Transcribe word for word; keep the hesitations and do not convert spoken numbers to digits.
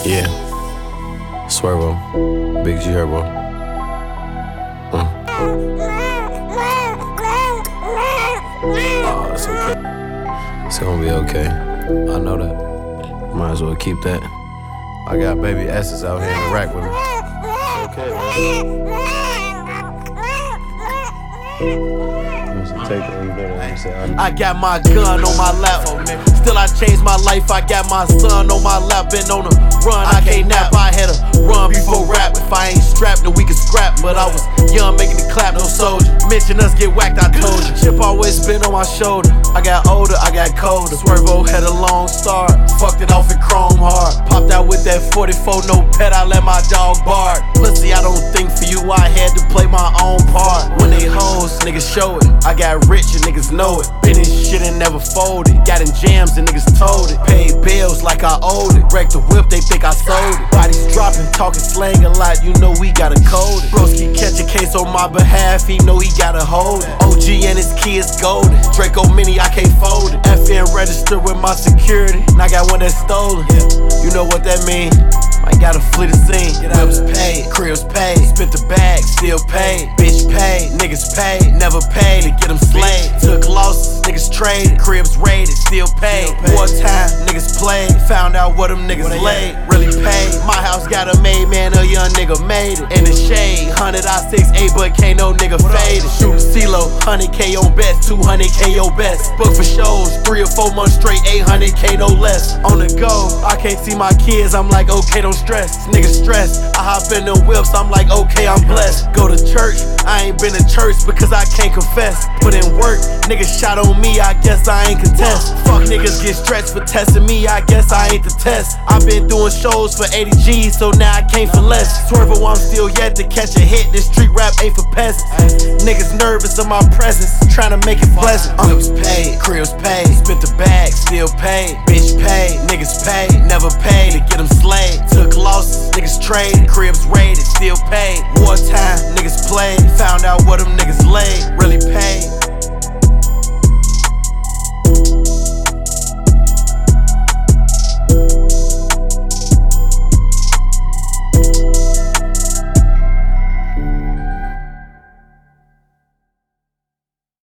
Yeah. Swervo. Big G Herbo. Uh. Oh, it's okay. It's gonna be okay. I know that. Might as well keep that. I got baby S's out here in the rack with me. It's okay, man. I got my gun on my lap. Still I changed my life. I got my son on my lap. Been on a run, I can't nap. I had to run before rap. If I ain't strapped, then we can scrap. But I was young, making it clap, no soldier. Mention us, get whacked, I told you. Chip always been on my shoulder. I got older, I got colder. Swervo had a long start. Fucked it off in chrome hard. Popped out with that forty-four, no pet, I let my dog bark. Pussy, I don't think for you, I had to play my own part. When they hoes, niggas show it. I got rich and niggas know it. Been in shit and never folded. Got in jams and niggas told it. Paid bills like I owed it. Wrecked the whip, they think I sold it. Bodies dropping, talking slang a lot, you know we gotta code it. Broski catch a case on my behalf, he know he gotta hold it. O G and his kids golden. Draco Mini, I can't fold it. F N registered with my security, and I got one that's stolen. You know what that mean? I got a fleet of scene. Whips paid, cribs paid, spent the bag, still paid. Bitch paid, niggas paid, never paid to get them slayed. Took losses, niggas traded, cribs raided, still paid. Wartime, niggas played, found out what them niggas laid. Really paid. My house got a made, man, a young nigga made it. In the shade, one hundred I six eight, but can't no nigga fade it. Shooting CeeLo, one hundred K on best, two hundred K your best. Book for shows, three or four months straight, eight hundred K no less. On the go, I can't see my kids, I'm like, okay, don't stress. Niggas stress, I hop in the whips, I'm like, okay, I'm blessed. Go to church, I ain't been to church because I can't confess. Put in work, niggas shot on me, I guess I ain't contest. Fuck niggas get stretched for testing me, I guess I ain't the test. I been doing shows for eighty G's, so now I can't for less. Swervo, I'm still yet to catch a hit, this street rap ain't for peasants. Niggas nervous of my presence, trying to make it pleasant. Whips paid, cribs paid, spent the bag, still paid. Bitch paid, niggas paid, never paid to get them slayed. Took losses, niggas traded, cribs raided, still paid. Wartime, niggas played, found out what them niggas laid.